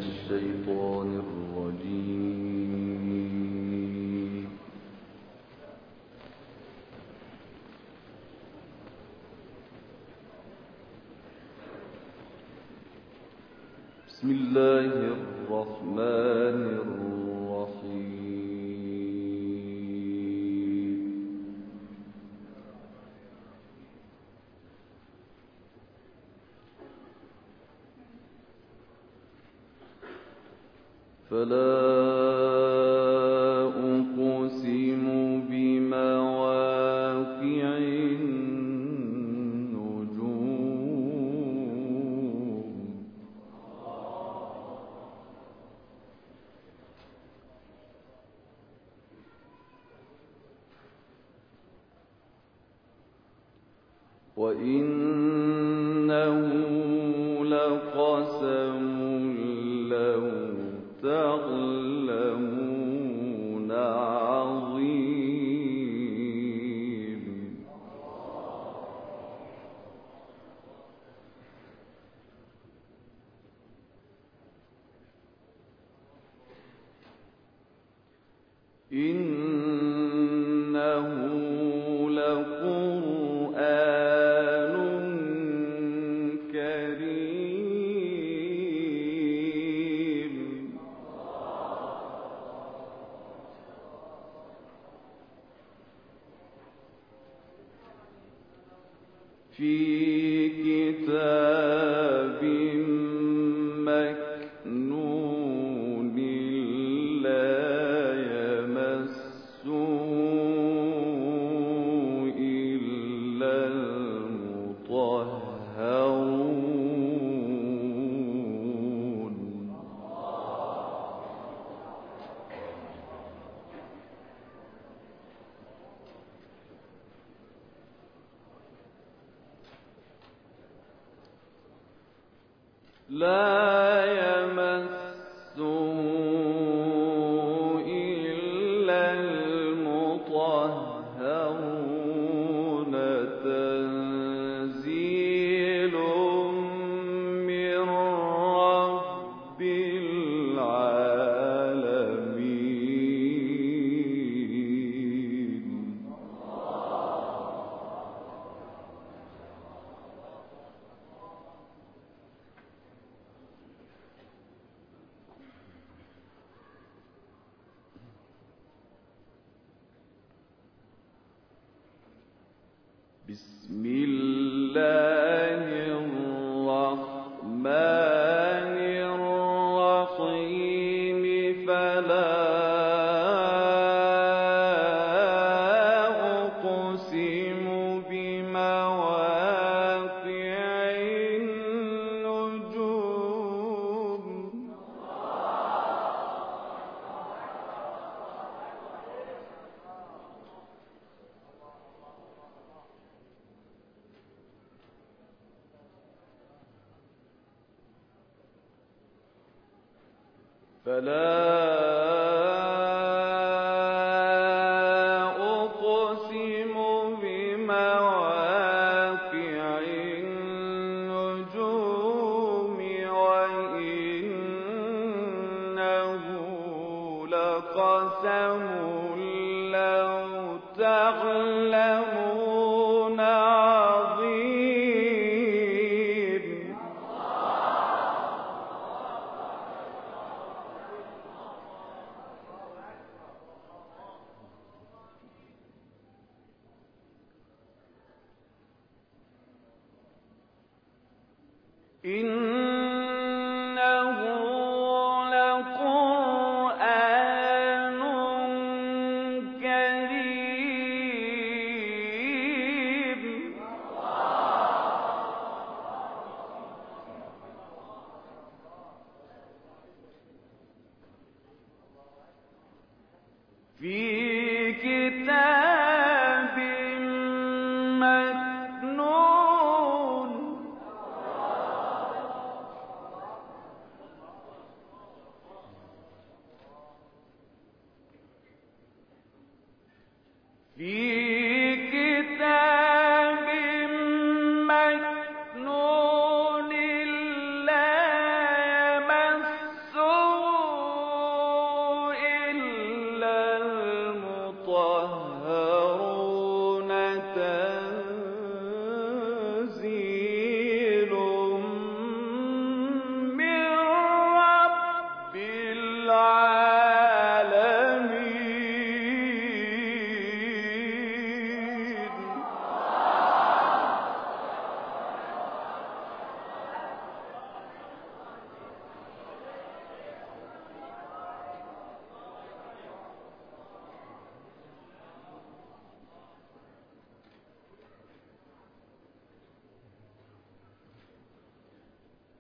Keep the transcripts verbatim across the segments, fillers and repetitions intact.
الشيطان الرجيم. بسم الله الرحمن الرحيم. فلا أقسم بمواقع النجوم وإنه لقسم لو تعلمون عظيم. إنه لقرآن كريم في كتاب مكنون لا يمسه إلا المطهرون. لا يمسه إلا المطهرون. تنزيل من رب العالمين. بسم الله الرحمن الرحيم. فلا أقسم بمواقع النجوم فلا أقسم بمواقع النجوم وإنه لقسم لو تعلمون عظيم. إنه لقرآن كريم في كتاب مكنون في كتاب مكنون لا يمسه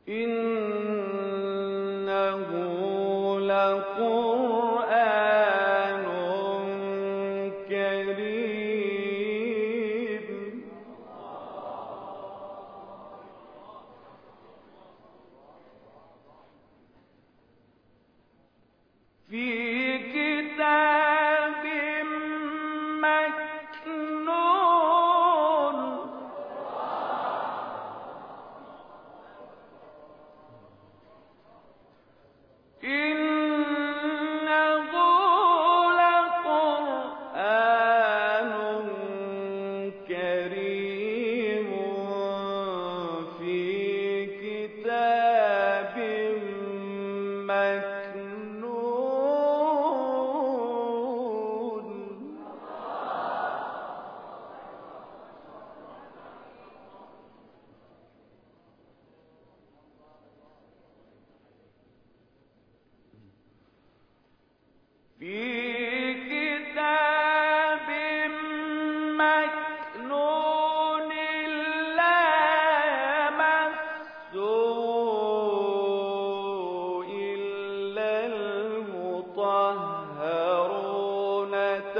إِنَّهُ لَقُرْآنٌ كَرِيمٌ فِي كِتَابٍ مَّكْنُونٍ إِنَّهُ لَقُرْآنٌ كَرِيمٌ فِي كِتَابٍ مَّكْنُونٍ في كتاب مكنون لا يمسه إلا المطهرون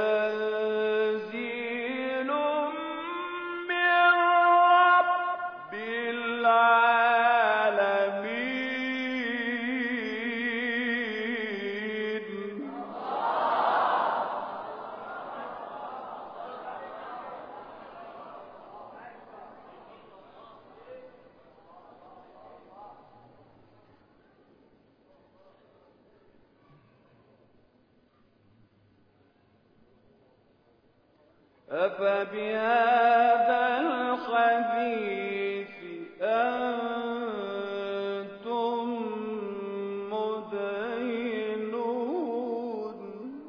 تنزيل من رب العالمين أفبهذا الحديث أنتم مدهنون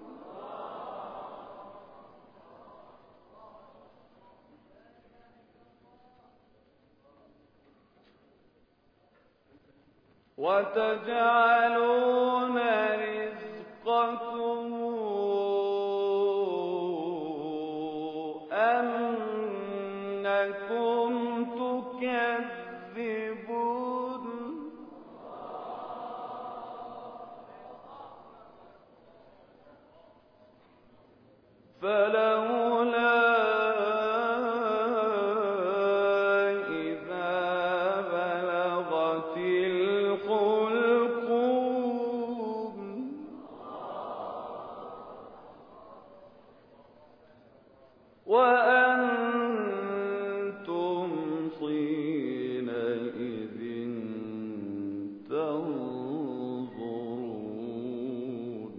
وتجعلون رزقكم أنكم تكذبون فلولا إذا بلغت الحلقوم وأنتم حينئذ تنظرون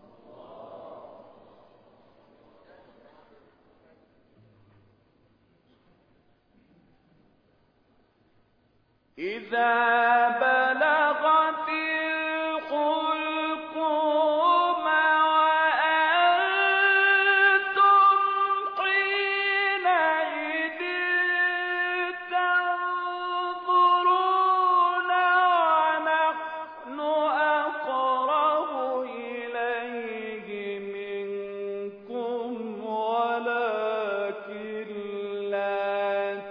إذا بلغت الحلقوم وأنتم حينئذ تنظرون ونحن أقرب إليه منكم ولكن لا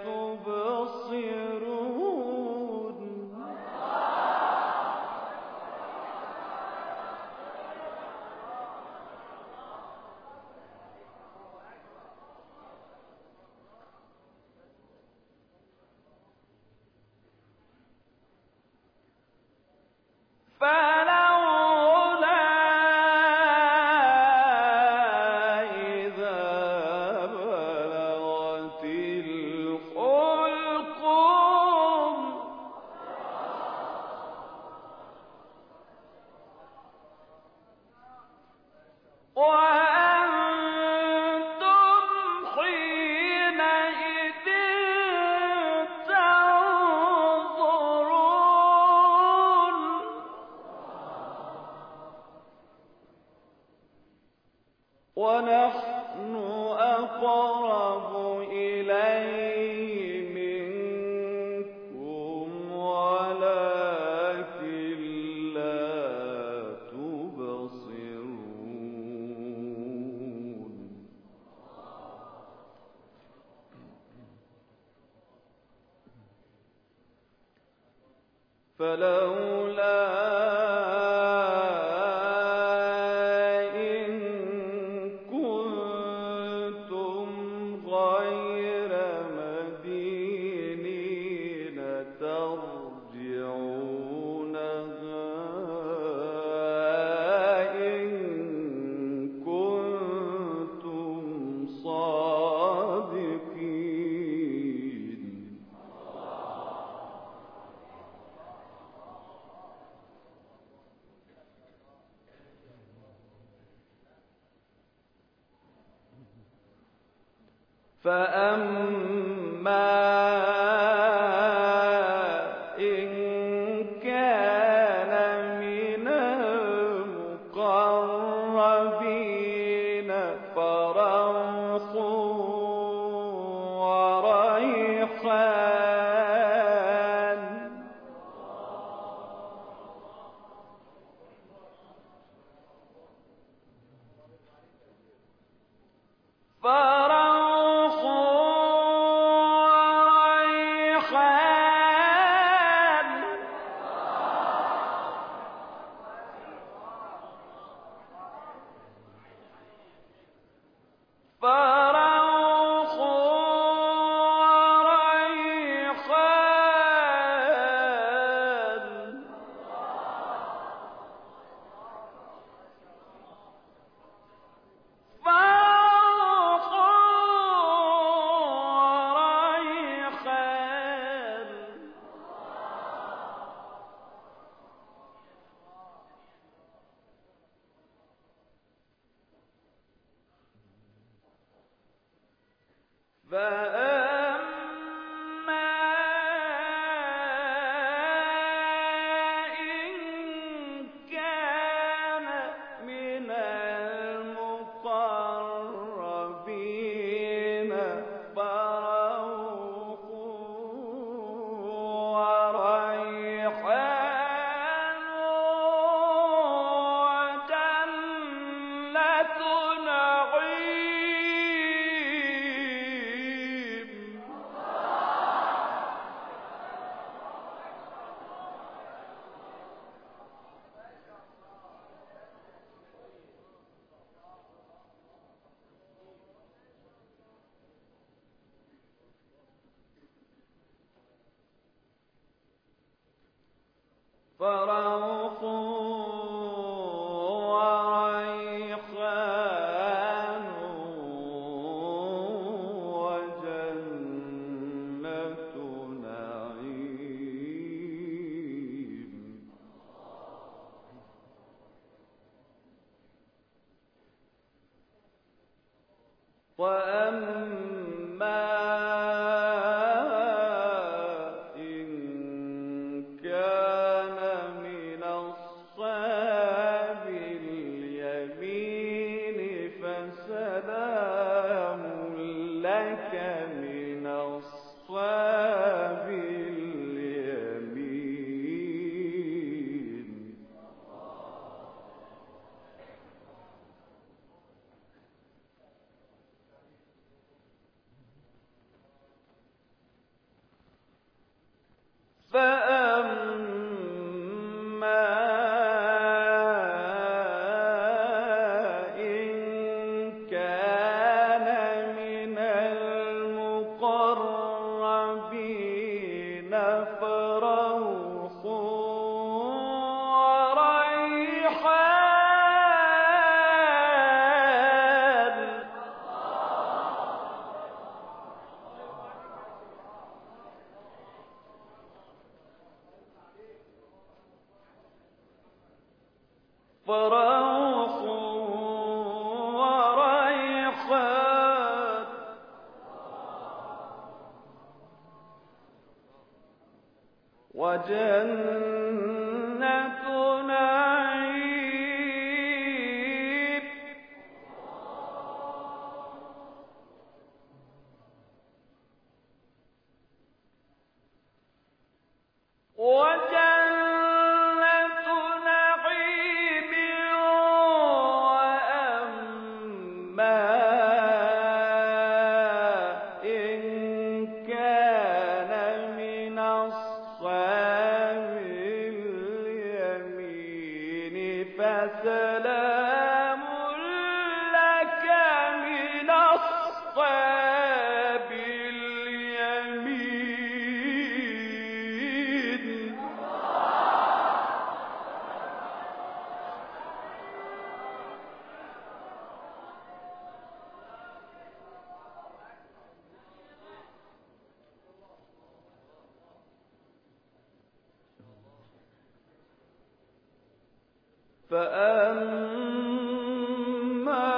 تبصرون فلولا إذا بلغت الحلقوم وأنتم حينئذ تنظرون ونحن أقرب إليه منكم ولكن لا تبصرون فلولا إن كنتم غير مدينين ترجعونها إن كنتم صادقين. فأما إن كان من المقربين فروح وريحان فروح وريحان فروح وريحان فروح وريحان فأما إن كان من المقربين فروح وريحان وجنة نعيم. فروح وريحان وجنة نعيم. وأما إن كان من أصحاب اليمين فسلام لك من أصحاب اليمين. فأما إن كان من المقربين فروح وريحان فروح وريحان وجنة نعيم. وجنة نعيم فسلام لك من أصحاب اليمين. فأما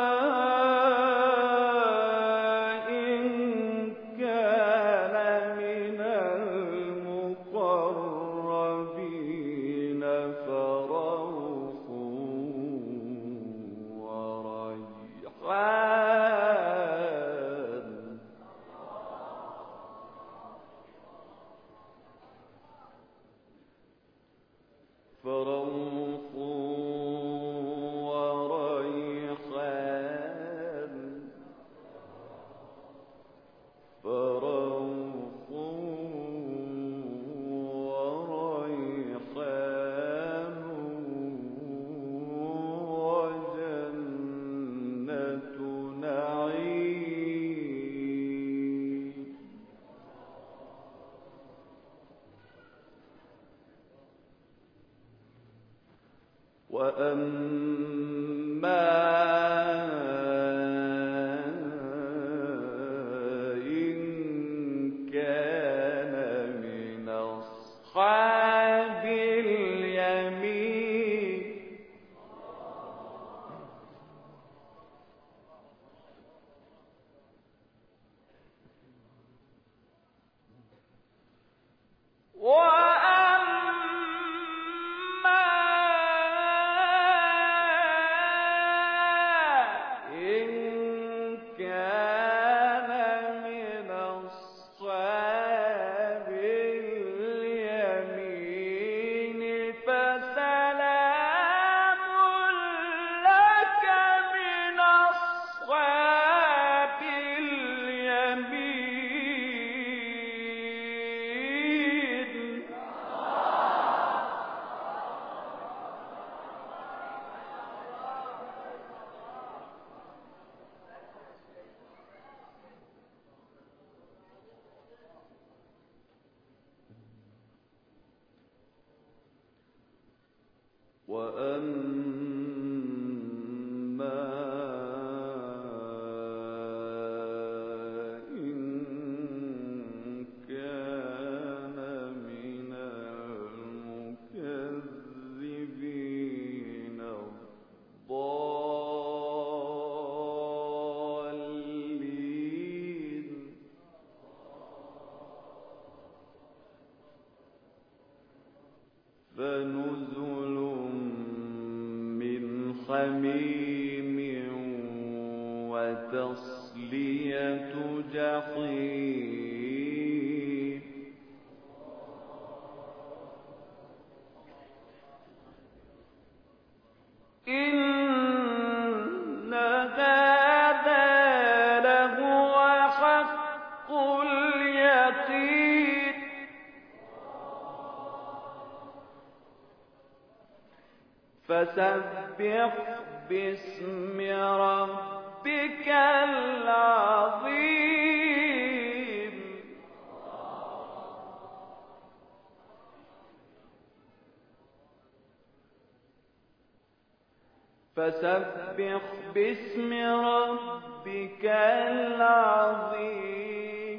إن كان من المقربين فروح وريحان فروح وريحان فروح وريحان وجنة نعيم. وأما إن كان من أصحاب اليمين وأما إن كان من المكذبين الضالين فنزل من حميم وتصلية جحيم. إن هذا لهو حق اليقين. فسبح باسم ربك العظيم. فسبح باسم ربك العظيم.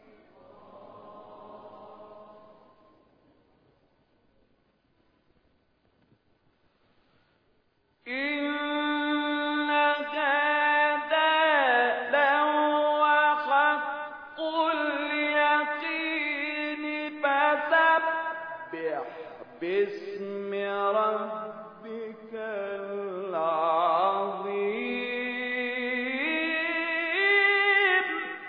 إن هذا لهو حق اليقين. فسبح باسم ربك العظيم.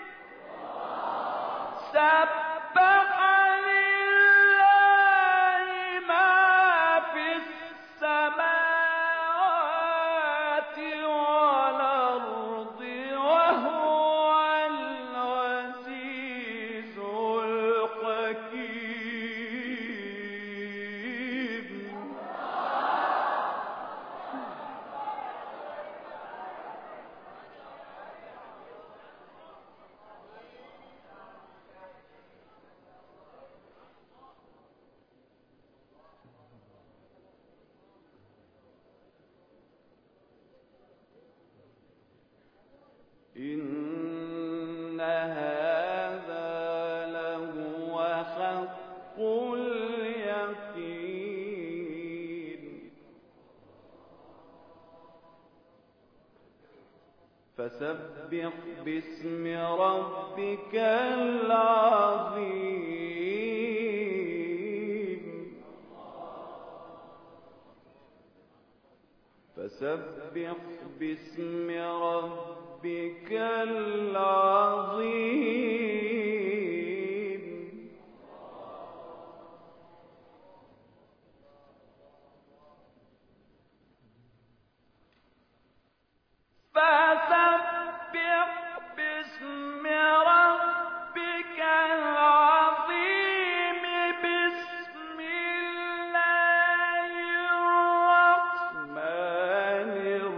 سبح لله ما في السماوات والأرض وهو العزيز الحكيم. فسبح باسم ربك العظيم فسبح باسم ربك العظيم فسبح باسم ربك العظيم بسم الله الرحمن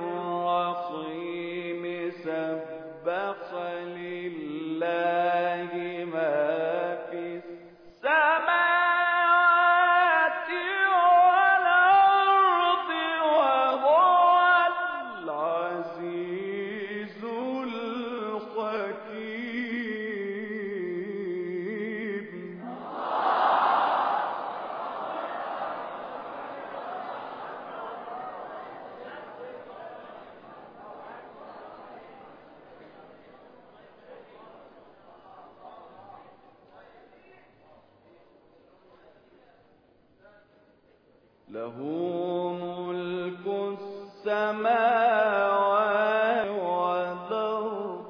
الرحيم سبح لله ما في السماوات والأرض وهو العزيز الحكيم له ملك السماوات والأرض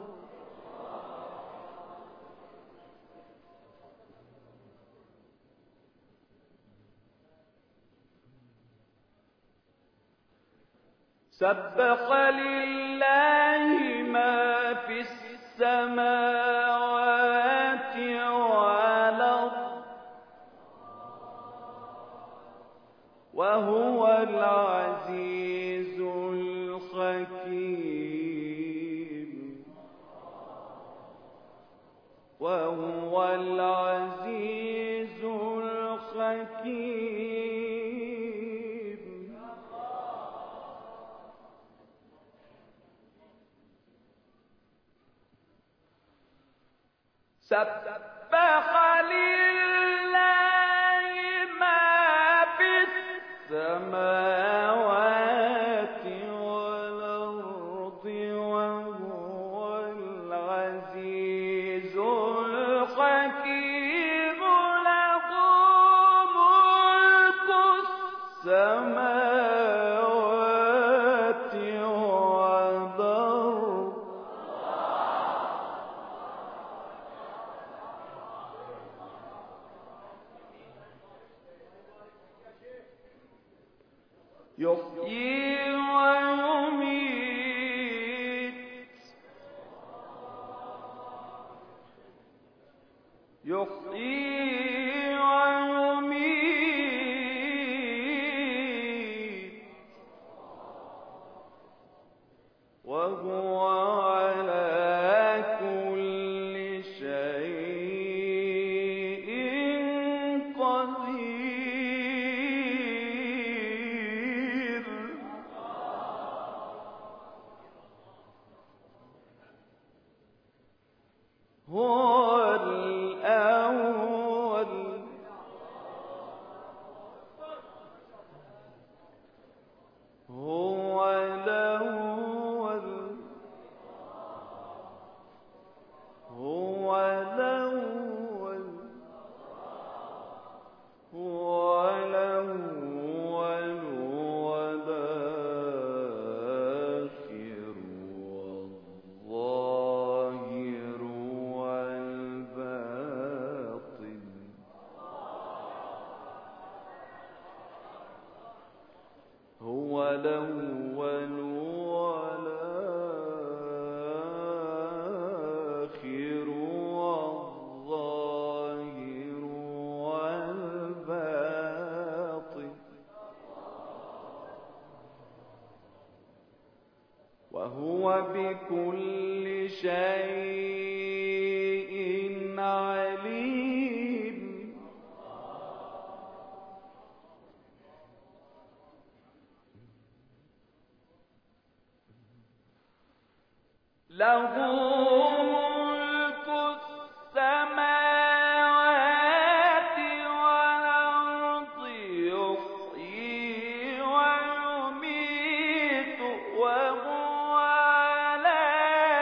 سبح لله ما في السماوات والأرض وهو العزيز الحكيم وهو العزيز الحكيم سبح لله ما في السماوات والأرض وهو العزيز الحكيم له ملك السماوات والأرض يحيي ويميت يحيي ويميت وهو على كل شيء قدير هو الأول هو الأول هو الأول هو الأول والآخر والظاهر والباطن هو الأول والآخر والظاهر والباطن وهو بكل شيء عليم له ملك السماوات والأرض يحيي ويميت وهو على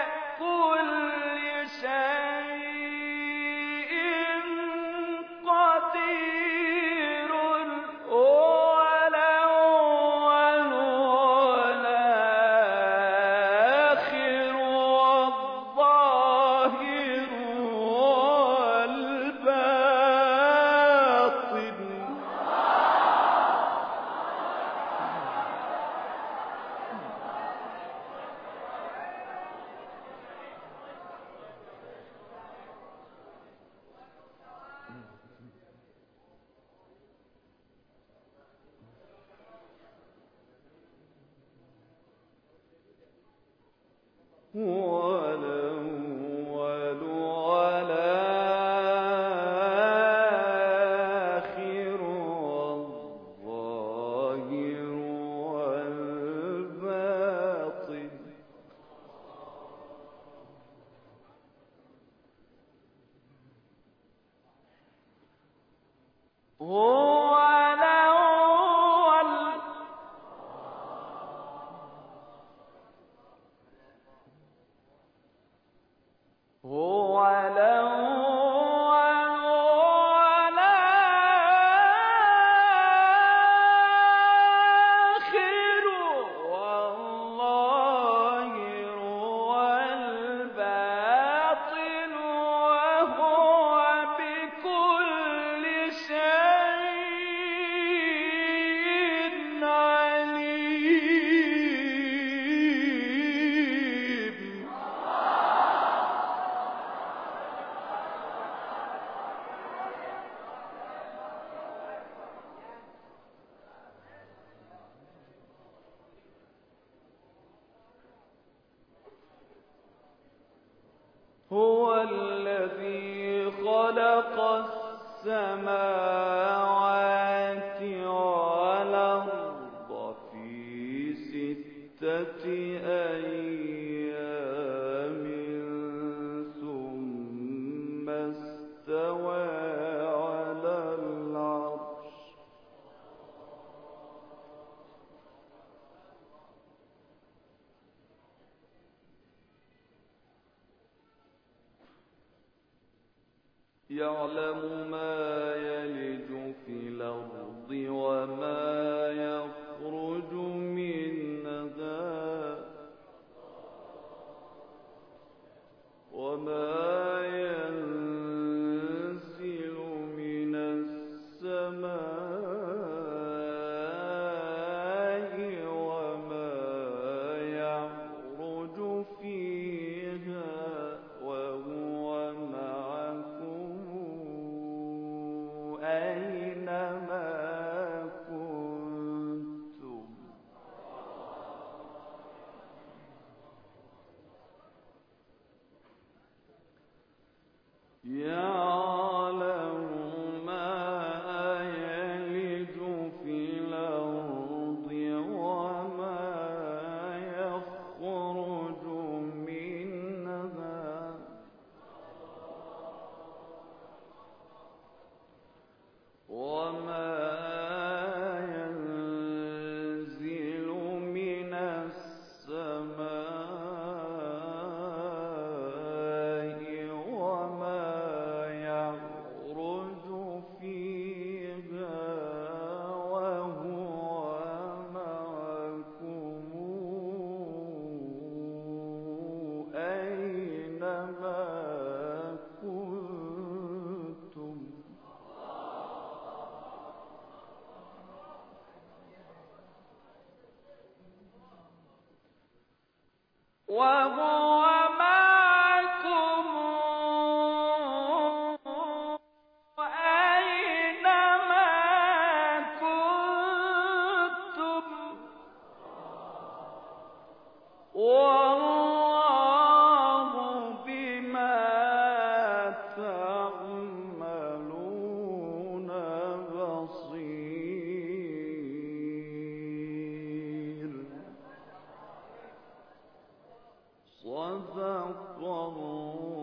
هو الأول والآخر والظاهر والباطن هو الأول هو الأول والآخر والظاهر والباطن وهو بكل شيء عليم. هو الذي خلق السماوات والأرض في ستة أيام ثم استوى على العرش يعلم ما يلج في الأرض وما يخرج منها وما ينزل من السماء وما يعرج فيها وهو معكم أينما كنتم يعلم ما يلج في الأرض وما يخرج منها وما ينزل من السماء وما يعرج فيها وهو معكم أينما كنتم وهو معكم أينما كنتم والله بما تعملون بصير. صدق الله